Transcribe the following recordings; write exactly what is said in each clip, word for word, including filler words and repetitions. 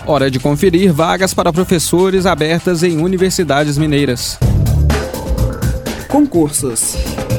Hora de conferir vagas para professores abertas em universidades mineiras. Concursos.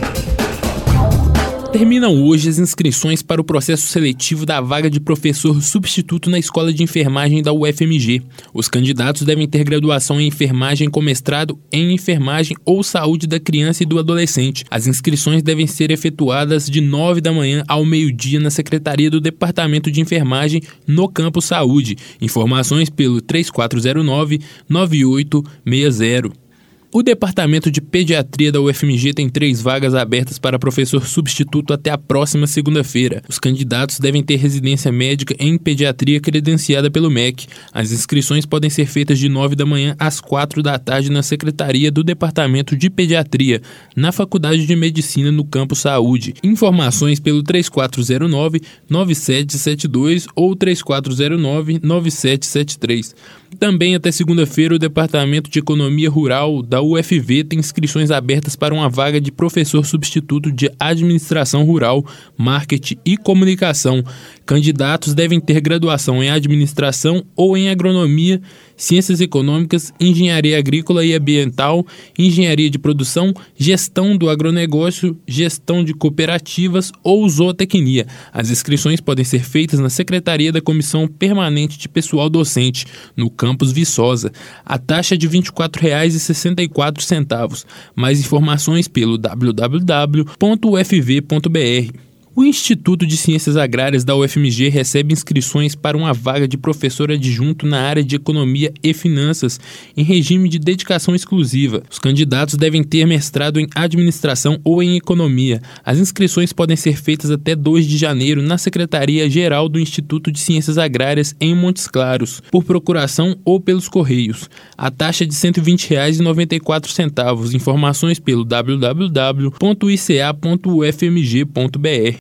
Terminam hoje as inscrições para o processo seletivo da vaga de professor substituto na Escola de Enfermagem da U F M G. Os candidatos devem ter graduação em enfermagem com mestrado em enfermagem ou saúde da criança e do adolescente. As inscrições devem ser efetuadas de nove da manhã ao meio-dia na Secretaria do Departamento de Enfermagem no Campus Saúde. Informações pelo três quatro zero nove, nove oito seis zero. O Departamento de Pediatria da U F M G tem três vagas abertas para professor substituto até a próxima segunda-feira. Os candidatos devem ter residência médica em pediatria credenciada pelo M E C. As inscrições podem ser feitas de nove da manhã às quatro da tarde na Secretaria do Departamento de Pediatria, na Faculdade de Medicina no Campus Saúde. Informações pelo três quatro zero nove, nove sete sete dois ou três quatro zero nove, nove sete sete três. Também até segunda-feira, o Departamento de Economia Rural da U F V tem inscrições abertas para uma vaga de professor substituto de Administração Rural, Marketing e Comunicação. Candidatos devem ter graduação em Administração ou em Agronomia, Ciências Econômicas, Engenharia Agrícola e Ambiental, Engenharia de Produção, Gestão do Agronegócio, Gestão de Cooperativas ou Zootecnia. As inscrições podem ser feitas na Secretaria da Comissão Permanente de Pessoal Docente, no Campus Viçosa. A taxa é de vinte e quatro reais e sessenta e quatro centavos. Mais informações pelo w w w ponto u f v ponto b r. O Instituto de Ciências Agrárias da U F M G recebe inscrições para uma vaga de professor adjunto na área de Economia e Finanças, em regime de dedicação exclusiva. Os candidatos devem ter mestrado em Administração ou em Economia. As inscrições podem ser feitas até dois de janeiro na Secretaria-Geral do Instituto de Ciências Agrárias em Montes Claros, por procuração ou pelos Correios. A taxa é de cento e vinte reais e noventa e quatro centavos. Informações pelo w w w ponto i c a ponto u f m g ponto b r.